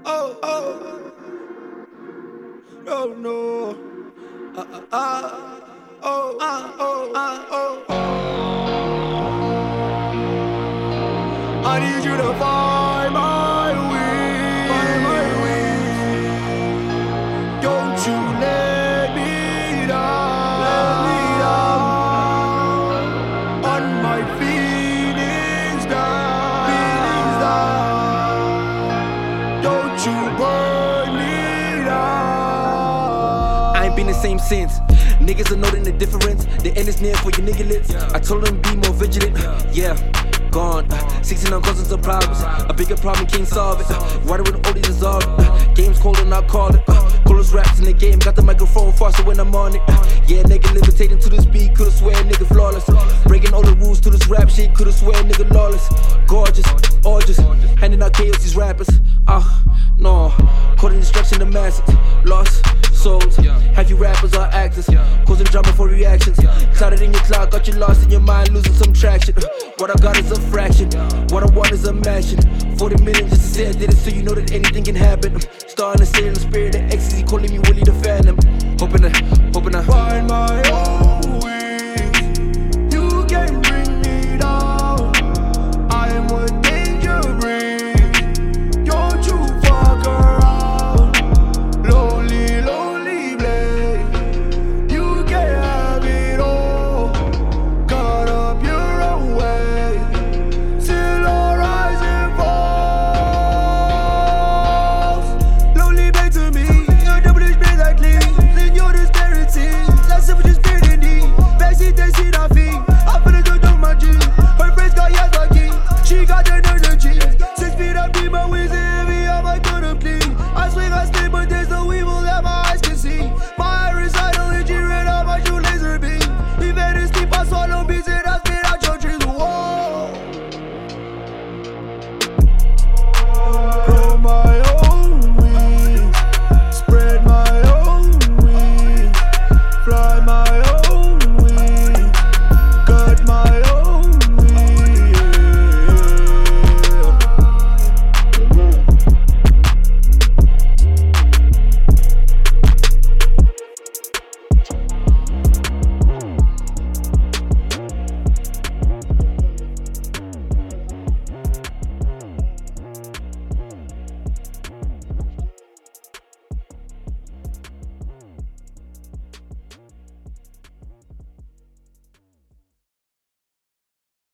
No, no. I need you to find my way. Don't you let me down. On my feelings down. Don't you burn me down. I ain't been the same since. Niggas are noting the difference. The end is near for your nigga lips. I told them be more vigilant. Yeah, gone. 16 on cousins of problems. A bigger problem can't solve it. Water with only dissolve it. Game's cold and I call it. Coolest raps in the game. Got the microphone faster when I'm on it. Yeah, nigga levitating to this beat. Could've swear nigga flawless. Breaking all the rules to this rap shit. Could've swear nigga lawless. Gorgeous, gorgeous. Handing out chaos these rappers. No. Causing destruction to masses. Lost souls. Have you rappers or actors? Causing drama for reactions. Clouded in your cloud, got you lost in your mind, losing some traction. What I got is a fraction. What I want is a mansion. 40 million just to say I did it, so you know that anything can happen. Starting to say in the spirit of ecstasy, calling me Willie the Phantom. Hoping to find my own